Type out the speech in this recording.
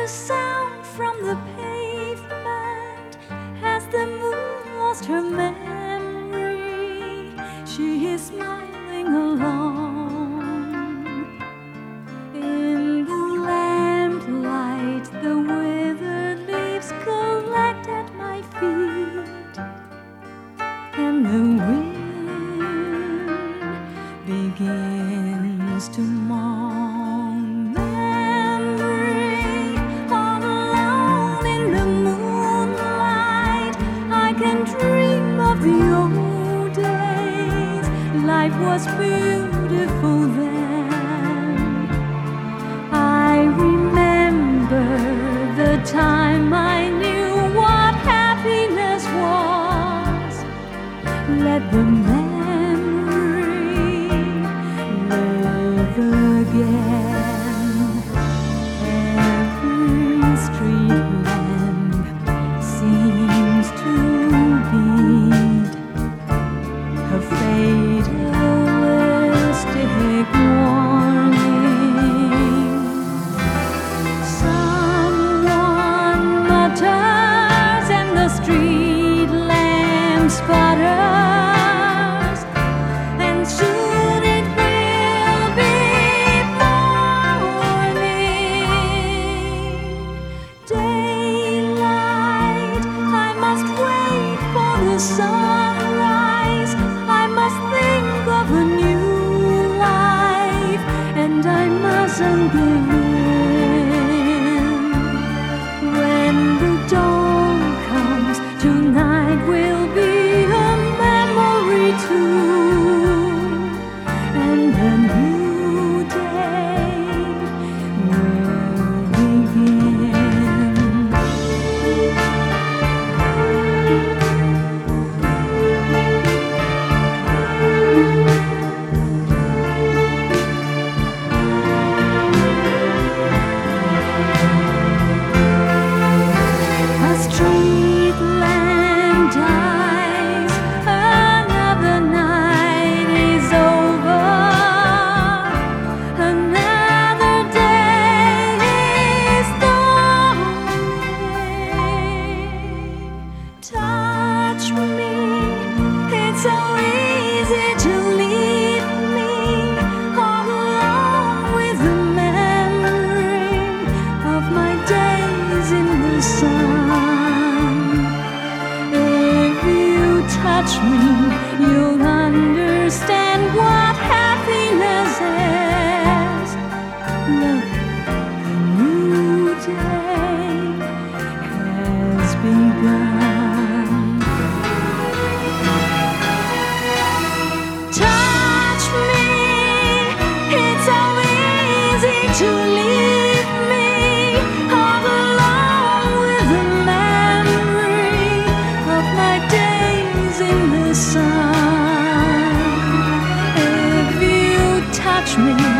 sound from the pavement as the moon lost her memory. She is smiling alone in the lamplight. The withered leaves collect at my feet, and the wind begins to mourn. Memory, all alone in the moonlight, I can dream of the old days. Life was beautiful then. I remember the time I knew what happiness was. Let the memory live again. Every street lamp seems to beat a fatalistic warning. Someone mutters and the street lamp sputters, and soon it will be morning. Daylight, I must wait for the sunrise. I must think of a new life, and I mustn't give in. When the dawn comes, tonight will be a memory too, and a new day will begin. A street lamp dies, another night is over, another day is dawning. Touch me, it's so easy to leave me all alone with the memory of my days in the sun. If you touch me, you'll understand what happiness is. Look, a new day has begun. Touch me, it's so easy to leave me all alone with the memory of my days in the sun. If you touch me,